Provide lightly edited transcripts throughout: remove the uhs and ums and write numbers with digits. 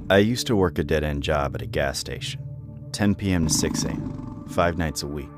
I used to work a dead-end job at a gas station, 10 p.m. to 6 a.m., 5 nights a week.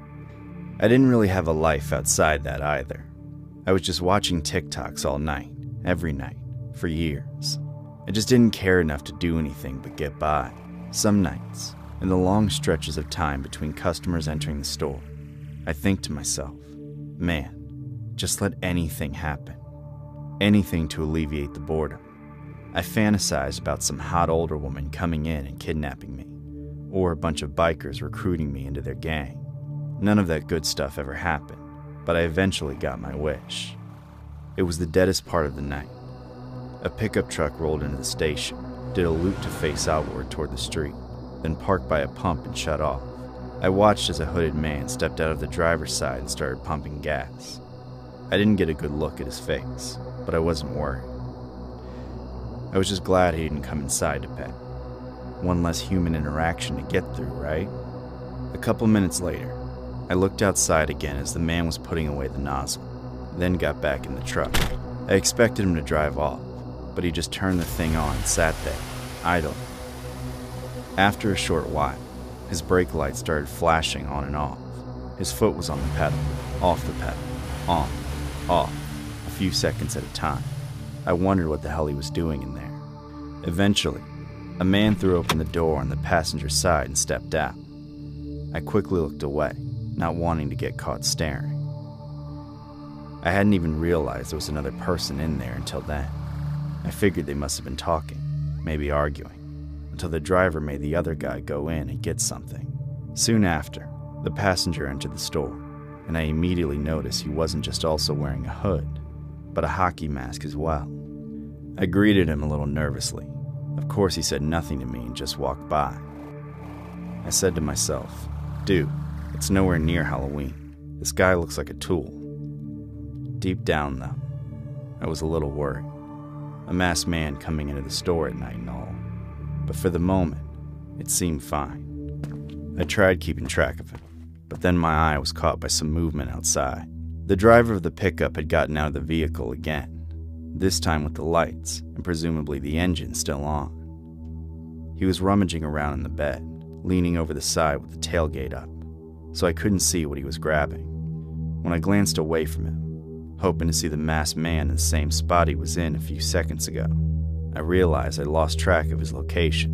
I didn't really have a life outside that either. I was just watching TikToks all night, every night, for years. I just didn't care enough to do anything but get by. Some nights, in the long stretches of time between customers entering the store, I think to myself, man, just let anything happen. Anything to alleviate the boredom. I fantasized about some hot older woman coming in and kidnapping me, or a bunch of bikers recruiting me into their gang. None of that good stuff ever happened, but I eventually got my wish. It was the deadest part of the night. A pickup truck rolled into the station, did a loop to face outward toward the street, then parked by a pump and shut off. I watched as a hooded man stepped out of the driver's side and started pumping gas. I didn't get a good look at his face, but I wasn't worried. I was just glad he didn't come inside to pet. One less human interaction to get through, right? A couple minutes later, I looked outside again as the man was putting away the nozzle, then got back in the truck. I expected him to drive off, but he just turned the thing on and sat there, idle. After a short while, his brake lights started flashing on and off. His foot was on the pedal, off the pedal, on, off, a few seconds at a time. I wondered what the hell he was doing in there. Eventually, a man threw open the door on the passenger side and stepped out. I quickly looked away, not wanting to get caught staring. I hadn't even realized there was another person in there until then. I figured they must have been talking, maybe arguing, until the driver made the other guy go in and get something. Soon after, the passenger entered the store, and I immediately noticed he wasn't just also wearing a hood, but a hockey mask as well. I greeted him a little nervously. Of course, he said nothing to me and just walked by. I said to myself, dude, it's nowhere near Halloween. This guy looks like a tool. Deep down, though, I was a little worried. A masked man coming into the store at night and all. But for the moment, it seemed fine. I tried keeping track of him, but then my eye was caught by some movement outside. The driver of the pickup had gotten out of the vehicle again, this time with the lights and presumably the engine still on. He was rummaging around in the bed, leaning over the side with the tailgate up, so I couldn't see what he was grabbing. When I glanced away from him, hoping to see the masked man in the same spot he was in a few seconds ago, I realized I lost track of his location.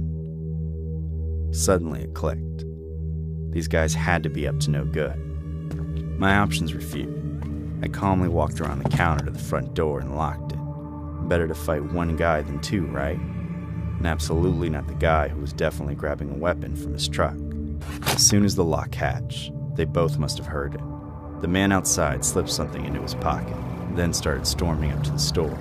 Suddenly it clicked. These guys had to be up to no good. My options were few. I calmly walked around the counter to the front door and locked it. Better to fight one guy than two, right? And absolutely not the guy who was definitely grabbing a weapon from his truck. As soon as the lock hatched, they both must have heard it. The man outside slipped something into his pocket, then started storming up to the store.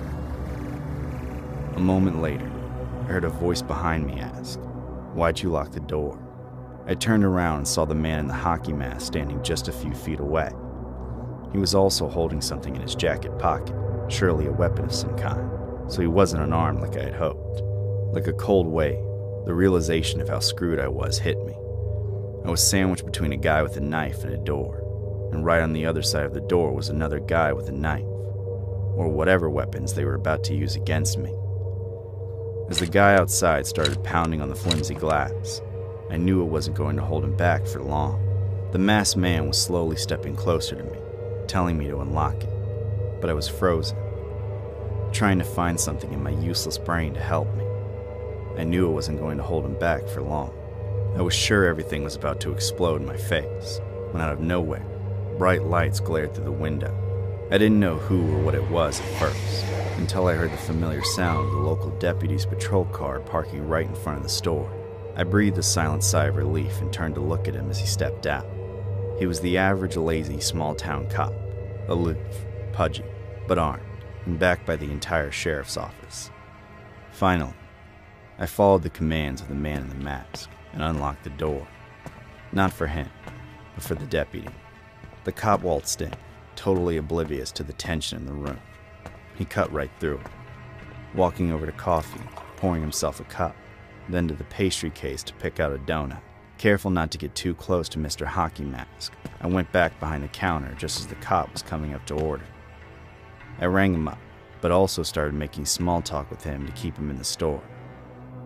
A moment later, I heard a voice behind me ask, "Why'd you lock the door?" I turned around and saw the man in the hockey mask standing just a few feet away. He was also holding something in his jacket pocket, surely a weapon of some kind, so he wasn't unarmed like I had hoped. Like a cold wave, the realization of how screwed I was hit me. I was sandwiched between a guy with a knife and a door, and right on the other side of the door was another guy with a knife, or whatever weapons they were about to use against me. As the guy outside started pounding on the flimsy glass, I knew it wasn't going to hold him back for long. The masked man was slowly stepping closer to me, telling me to unlock it, but I was frozen, trying to find something in my useless brain to help me. I knew it wasn't going to hold him back for long. I was sure everything was about to explode in my face, when out of nowhere, bright lights glared through the window. I didn't know who or what it was at first, until I heard the familiar sound of the local deputy's patrol car parking right in front of the store. I breathed a silent sigh of relief and turned to look at him as he stepped out. He was the average lazy small-town cop, aloof, pudgy, but armed, and backed by the entire sheriff's office. Finally, I followed the commands of the man in the mask and unlocked the door. Not for him, but for the deputy. The cop waltzed in, totally oblivious to the tension in the room. He cut right through it, walking over to coffee, pouring himself a cup, then to the pastry case to pick out a donut. Careful not to get too close to Mr. Hockey Mask, I went back behind the counter just as the cop was coming up to order. I rang him up, but also started making small talk with him to keep him in the store.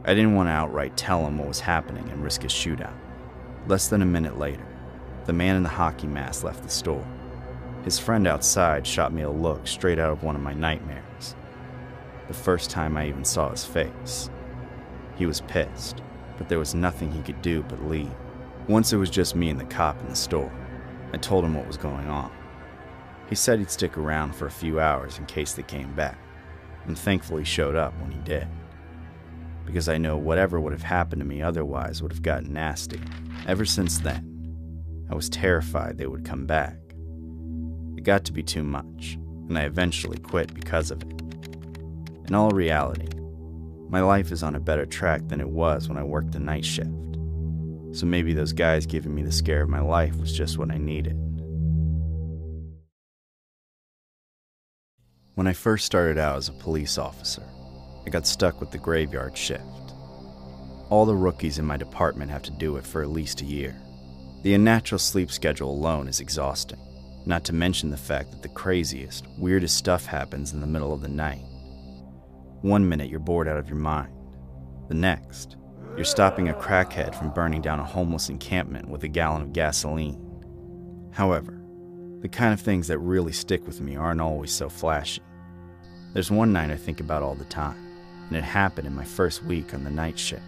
I didn't want to outright tell him what was happening and risk a shootout. Less than a minute later, the man in the hockey mask left the store. His friend outside shot me a look straight out of one of my nightmares. The first time I even saw his face. He was pissed, but there was nothing he could do but leave. Once it was just me and the cop in the store. I told him what was going on. He said he'd stick around for a few hours in case they came back, and thankfully showed up when he did. Because I know whatever would have happened to me otherwise would have gotten nasty. Ever since then, I was terrified they would come back. It got to be too much, and I eventually quit because of it. In all reality, my life is on a better track than it was when I worked the night shift. So maybe those guys giving me the scare of my life was just what I needed. When I first started out as a police officer, I got stuck with the graveyard shift. All the rookies in my department have to do it for at least a year. The unnatural sleep schedule alone is exhausting, not to mention the fact that the craziest, weirdest stuff happens in the middle of the night. One minute you're bored out of your mind. The next, you're stopping a crackhead from burning down a homeless encampment with a gallon of gasoline. However, the kind of things that really stick with me aren't always so flashy. There's one night I think about all the time, and it happened in my first week on the night shift.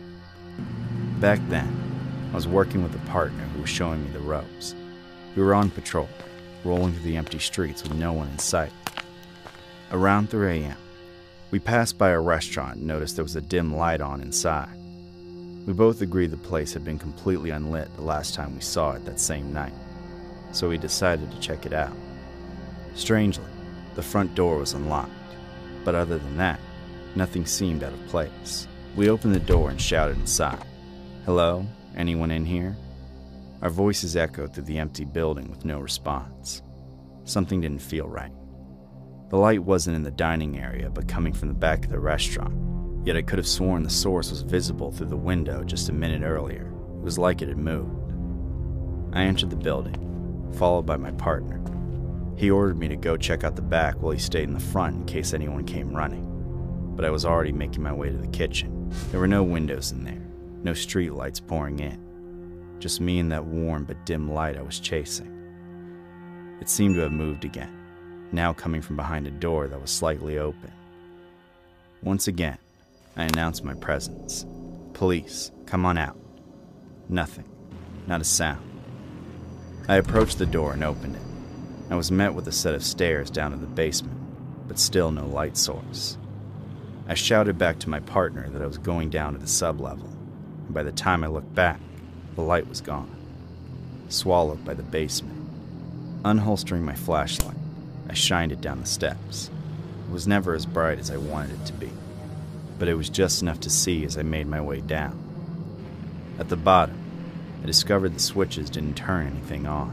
Back then, I was working with a partner who was showing me the ropes. We were on patrol, rolling through the empty streets with no one in sight. Around 3 a.m., we passed by a restaurant and noticed there was a dim light on inside. We both agreed the place had been completely unlit the last time we saw it that same night, so we decided to check it out. Strangely, the front door was unlocked, but other than that, nothing seemed out of place. We opened the door and shouted inside, "Hello? Anyone in here?" Our voices echoed through the empty building with no response. Something didn't feel right. The light wasn't in the dining area, but coming from the back of the restaurant, yet I could have sworn the source was visible through the window just a minute earlier. It was like it had moved. I entered the building, followed by my partner. He ordered me to go check out the back while he stayed in the front in case anyone came running, but I was already making my way to the kitchen. There were no windows in there, no street lights pouring in, just me and that warm but dim light I was chasing. It seemed to have moved again, now coming from behind a door that was slightly open. Once again, I announced my presence. "Police, come on out." Nothing, not a sound. I approached the door and opened it. I was met with a set of stairs down to the basement, but still no light source. I shouted back to my partner that I was going down to the sublevel, and by the time I looked back, the light was gone, swallowed by the basement. Unholstering my flashlight, I shined it down the steps. It was never as bright as I wanted it to be, but it was just enough to see as I made my way down. At the bottom, I discovered the switches didn't turn anything on.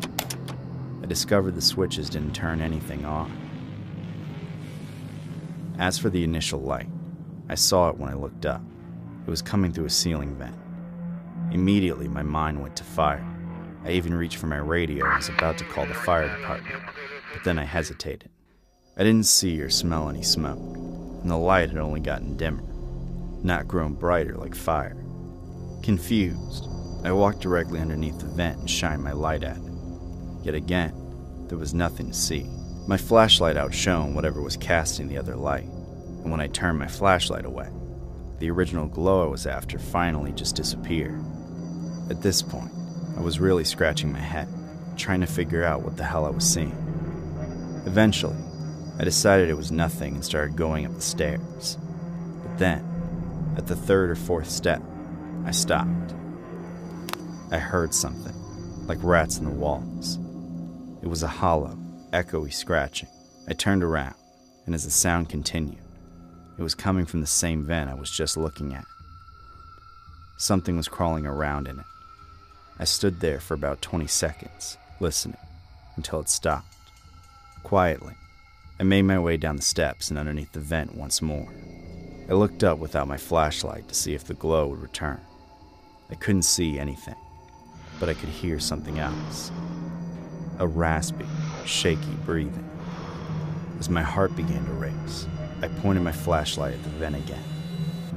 As for the initial light, I saw it when I looked up. It was coming through a ceiling vent. Immediately, my mind went to fire. I even reached for my radio and was about to call the fire department, but then I hesitated. I didn't see or smell any smoke, and the light had only gotten dimmer, not grown brighter like fire. Confused, I walked directly underneath the vent and shined my light at it. Yet again, there was nothing to see. My flashlight outshone whatever was casting the other light, and when I turned my flashlight away, the original glow I was after finally just disappeared. At this point, I was really scratching my head, trying to figure out what the hell I was seeing. Eventually, I decided it was nothing and started going up the stairs. But then, at the third or fourth step, I stopped. I heard something, like rats in the walls. It was a hollow, echoey scratching. I turned around, and as the sound continued, it was coming from the same vent I was just looking at. Something was crawling around in it. I stood there for about 20 seconds, listening, until it stopped. Quietly, I made my way down the steps and underneath the vent once more. I looked up without my flashlight to see if the glow would return. I couldn't see anything, but I could hear something else. A raspy, shaky breathing. As my heart began to race, I pointed my flashlight at the vent again.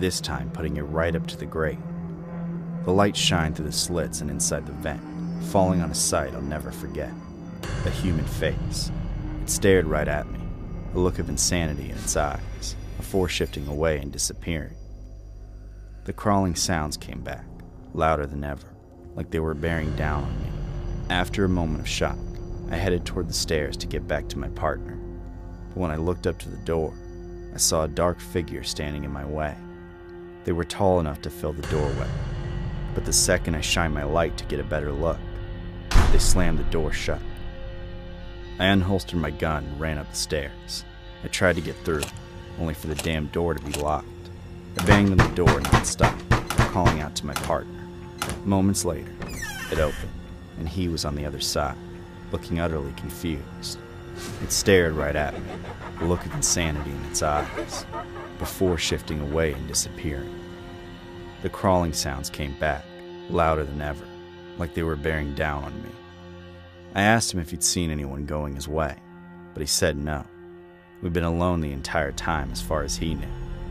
this time putting it right up to the grate. The light shined through the slits and inside the vent, falling on a sight I'll never forget. A human face. It stared right at me, a look of insanity in its eyes, before shifting away and disappearing. The crawling sounds came back, louder than ever, like they were bearing down on me. After a moment of shock, I headed toward the stairs to get back to my partner. But when I looked up to the door, I saw a dark figure standing in my way. They were tall enough to fill the doorway, but the second I shined my light to get a better look, they slammed the door shut. I unholstered my gun and ran up the stairs. I tried to get through, only for the damn door to be locked. I banged on the door non-stop, calling out to my partner. Moments later, it opened, and he was on the other side, looking utterly confused. It stared right at me, a look of insanity in its eyes, before shifting away and disappearing. The crawling sounds came back, louder than ever, like they were bearing down on me. I asked him if he'd seen anyone going his way, but he said no. We'd been alone the entire time as far as he knew.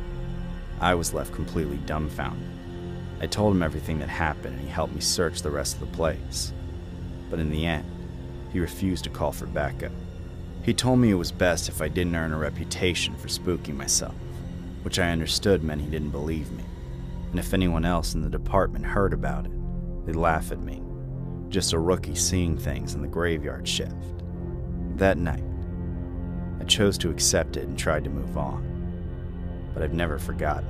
I was left completely dumbfounded. I told him everything that happened and he helped me search the rest of the place. But in the end, he refused to call for backup. He told me it was best if I didn't earn a reputation for spooking myself, which I understood meant he didn't believe me. And if anyone else in the department heard about it, they'd laugh at me. Just a rookie seeing things in the graveyard shift. That night, I chose to accept it and tried to move on. But I've never forgotten.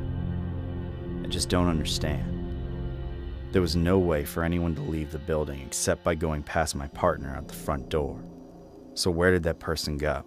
I just don't understand. There was no way for anyone to leave the building except by going past my partner out the front door. So where did that person go?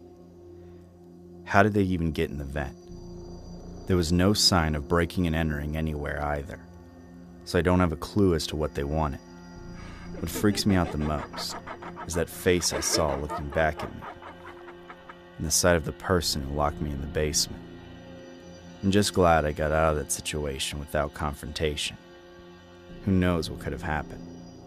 How did they even get in the vent? There was no sign of breaking and entering anywhere either, so I don't have a clue as to what they wanted. What freaks me out the most is that face I saw looking back at me, and the sight of the person who locked me in the basement. I'm just glad I got out of that situation without confrontation. Who knows what could have happened?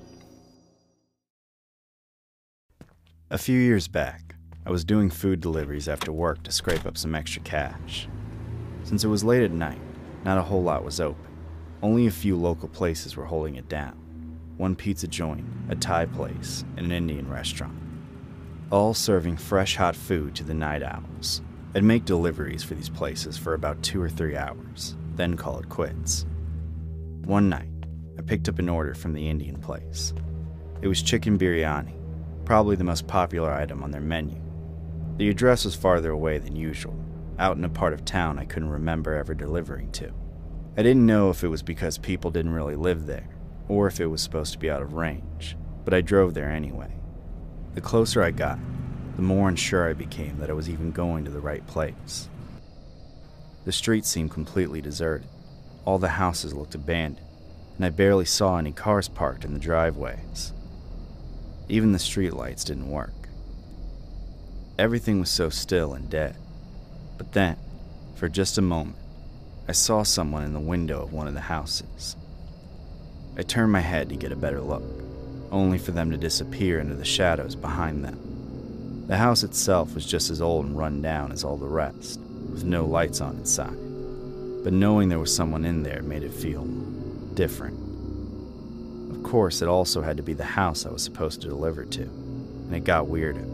A few years back, I was doing food deliveries after work to scrape up some extra cash. Since it was late at night, not a whole lot was open. Only a few local places were holding it down. One pizza joint, a Thai place, and an Indian restaurant. All serving fresh hot food to the night owls. I'd make deliveries for these places for about 2 or 3 hours, then call it quits. One night, I picked up an order from the Indian place. It was chicken biryani, probably the most popular item on their menu. The address was farther away than usual, out in a part of town I couldn't remember ever delivering to. I didn't know if it was because people didn't really live there, or if it was supposed to be out of range, but I drove there anyway. The closer I got, the more unsure I became that I was even going to the right place. The street seemed completely deserted. All the houses looked abandoned, and I barely saw any cars parked in the driveways. Even the streetlights didn't work. Everything was so still and dead. But then, for just a moment, I saw someone in the window of one of the houses. I turned my head to get a better look, only for them to disappear into the shadows behind them. The house itself was just as old and run down as all the rest, with no lights on inside. But knowing there was someone in there made it feel different. Of course, it also had to be the house I was supposed to deliver to, and it got weirder.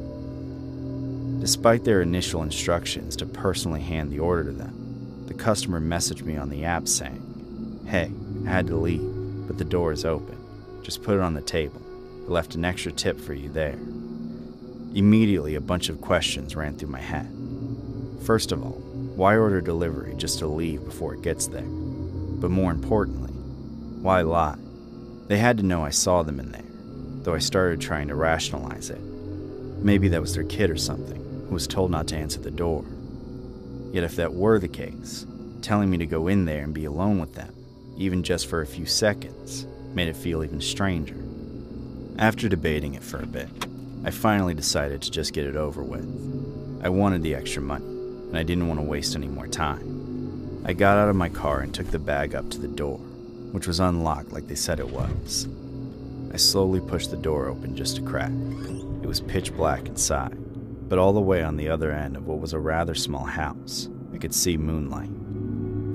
Despite their initial instructions to personally hand the order to them, the customer messaged me on the app saying, "Hey, I had to leave, but the door is open. Just put it on the table. I left an extra tip for you there." Immediately, a bunch of questions ran through my head. First of all, why order delivery just to leave before it gets there? But more importantly, why lie? They had to know I saw them in there, though I started trying to rationalize it. Maybe that was their kid or something, who was told not to answer the door. Yet if that were the case, telling me to go in there and be alone with them, even just for a few seconds, made it feel even stranger. After debating it for a bit, I finally decided to just get it over with. I wanted the extra money, and I didn't want to waste any more time. I got out of my car and took the bag up to the door, which was unlocked like they said it was. I slowly pushed the door open just a crack. It was pitch black inside, but all the way on the other end of what was a rather small house, I could see moonlight. The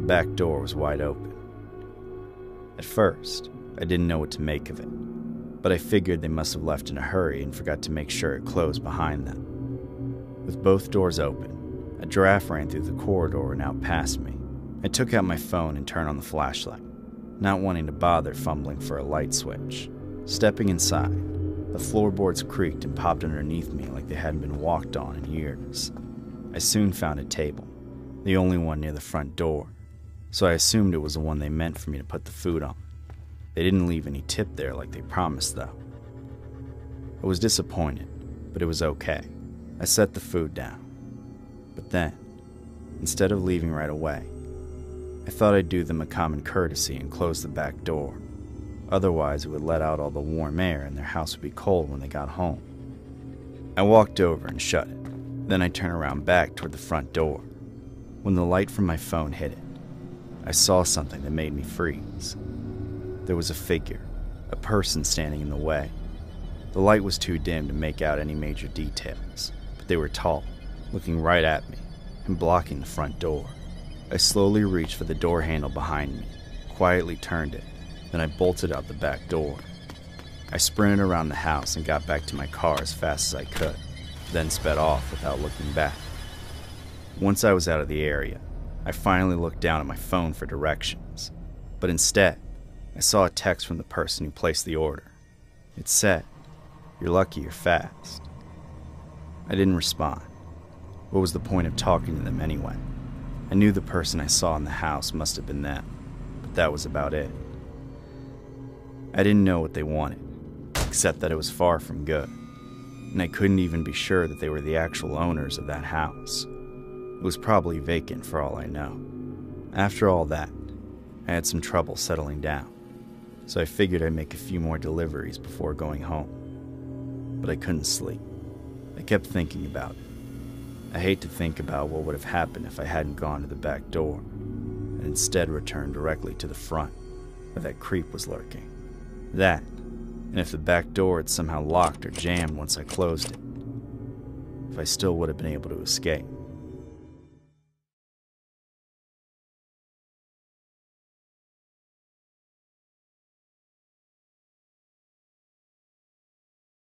back door was wide open. At first, I didn't know what to make of it, but I figured they must have left in a hurry and forgot to make sure it closed behind them. With both doors open, a giraffe ran through the corridor and out past me. I took out my phone and turned on the flashlight, not wanting to bother fumbling for a light switch. Stepping inside, the floorboards creaked and popped underneath me like they hadn't been walked on in years. I soon found a table, the only one near the front door, so I assumed it was the one they meant for me to put the food on. They didn't leave any tip there like they promised, though. I was disappointed, but it was okay. I set the food down. But then, instead of leaving right away, I thought I'd do them a common courtesy and close the back door. Otherwise, it would let out all the warm air and their house would be cold when they got home. I walked over and shut it. Then I turned around back toward the front door. When the light from my phone hit it, I saw something that made me freeze. There was a figure, a person standing in the way. The light was too dim to make out any major details, but they were tall, looking right at me and blocking the front door. I slowly reached for the door handle behind me, quietly turned it, then I bolted out the back door. I sprinted around the house and got back to my car as fast as I could, then sped off without looking back. Once I was out of the area, I finally looked down at my phone for directions, but instead, I saw a text from the person who placed the order. It said, "You're lucky you're fast." I didn't respond. What was the point of talking to them anyway? I knew the person I saw in the house must have been them, but that was about it. I didn't know what they wanted, except that it was far from good, and I couldn't even be sure that they were the actual owners of that house. It was probably vacant for all I know. After all that, I had some trouble settling down, so I figured I'd make a few more deliveries before going home. But I couldn't sleep. I kept thinking about it. I hate to think about what would have happened if I hadn't gone to the back door, and instead returned directly to the front, where that creep was lurking. That, and if the back door had somehow locked or jammed once I closed it. If I still would have been able to escape.